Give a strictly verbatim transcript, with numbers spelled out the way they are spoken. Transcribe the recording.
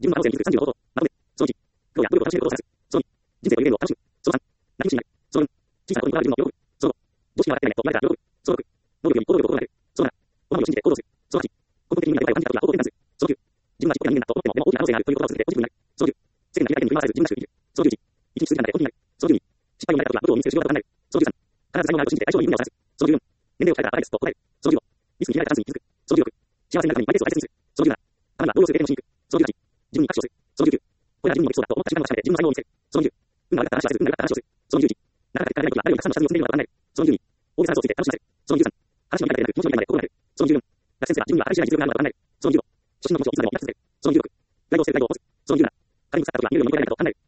自分の可能性に気づくさんじゅうの方法。まとめ。そのいち。苦労や努力を楽しめることを探す。そのに。人生というゲームを楽しむ。そのさん。何不思議になる。そのよん。小さなことにこだわる自分を喜ぶ。そのご。常識が分かってないと言われたら喜ぶ。そのろく。能力より行動力を心がける。そのなな。思いを信じて行動する。そのはち。根本的に何かを感じたことや行動を転換する。そのきゅう。自分はちっぽけな人間だと思っても、でも大きな可能性があるという言葉を続けてポジティブになる。そのじゅう。世間が見えないだけに振り回されず自分らしく生きる。そのじゅういち。一日数時間だけ本気になる。そのじゅうに。失敗を見られたことは武器を見せる仕事だと考える。そのじゅうさん。必ず才能があると信じて対象に夢を探す。そのじゅうよん。年齢を変えたらバカですと答える。そのじゅうご。リスクに開いたチャンスに気づく。そのじゅうろく。幸せになるためにマイペースを大切にする。そのじゅうなな。たまには動揺する経験をしに行く。そのじゅうはち。自分に拍手をする。そのじゅうきゅう。これは自分のできそうだと思った時間を確かめて自分の才能を見せる。そのじゅう。運が悪かったら話はせず、運が良かったら話をする。そのじゅういち。なかなか結果が出ない時は誰よりたくさんの下積みを積んでいるのかと考える。そのじゅうに。大げさな嘘をついて楽しませる。そのじゅうさん。話の見方でなく気持ちの見方で心がける。そのじゅうよん。学生生が自分には計り知れない実力があるのかと考える。そのじゅうご。初心の気持ちをいつまでも抱き続ける。そのじゅうろく。ガイドを捨てるガイドを起こす。そのじゅうなな。仮に腐った時は見るように残らないかと考える。